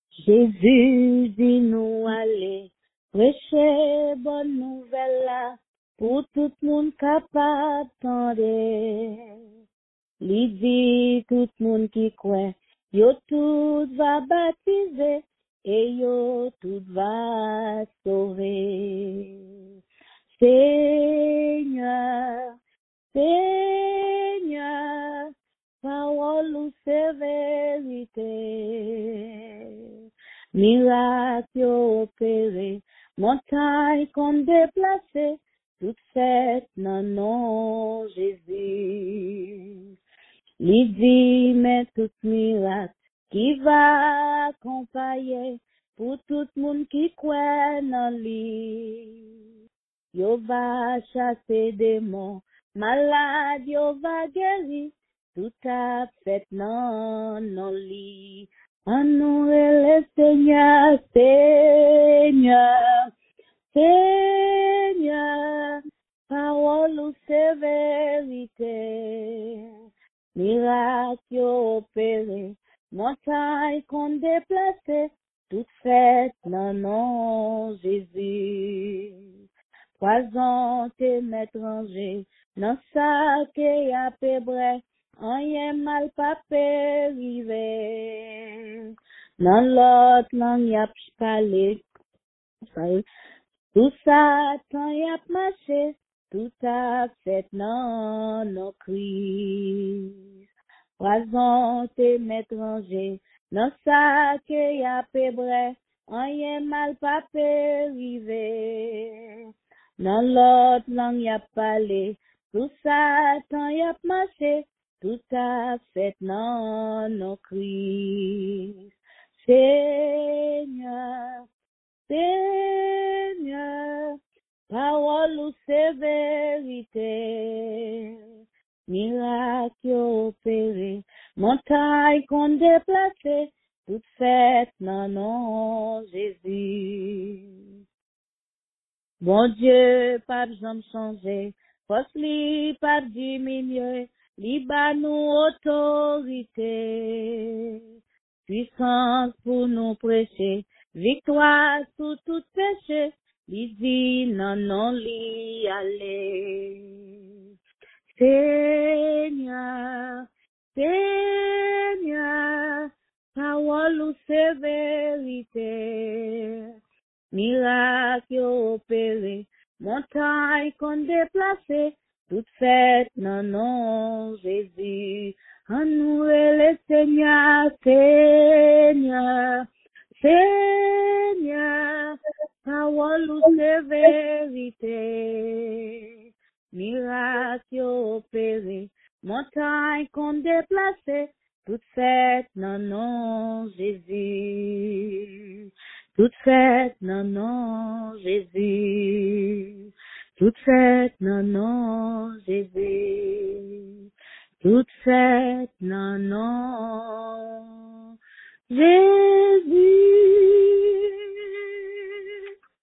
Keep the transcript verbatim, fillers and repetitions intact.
Jésus dit nous aller, prêcher bonne nouvelle là, pour tout le monde capable d'entendre. Il dit tout le monde qui croit, yo tout va baptiser, et yo tout va sauver. Seigneur, Seigneur, parole ou c'est vérité. Miracle opéré, montagne qu'on déplacé, toute faite dans nom Jésus. Il dit, mais tout miracle qui va accompagner pour tout le monde qui croit dans lui. Yo va chasser démons, malade yo va guérir, tout a fait non, non lui. En nous le Seigneur, Seigneur, Seigneur, parole ou c'est vérité. Miracle opéré, montagne qu'on déplacé, toute faite dans nom Jésus. Poison te m'étranger, non ça que y'a pébré, rien mal pas périvé. Dans l'autre langue y'a parlé, tout ça tant y'a marché, tout a fait non, non cris. Poison te m'étranger, non ça que y'a pébré, rien mal pas périvé. Dans l'autre langue y'a parlé, tout ça tant y'a marché, tout a fait non, non cris. Seigneur, Seigneur, parole ou c'est vérité, miracle opéré, montagne qu'on déplacé, toute faite dans nom Jésus. Bon Dieu, pas jamais changer, force li pas diminuer, li ba nous autorité, puissance pour nous prêcher, victoire sur tout péché, li dit non, non, li aller. Seigneur, Seigneur, parole ou c'est vérité, miracle opéré, montagne qu'on déplacé, toute faite dans nom Jésus. En nous le Seigneur, Seigneur, Seigneur, parole ou c'est vérité, miracle opéré, montagne qu'on déplacé, toute faite dans nom Jésus. Toute faite dans nom Jésus, toute faite dans nom Jésus, toute faite dans nom Jésus.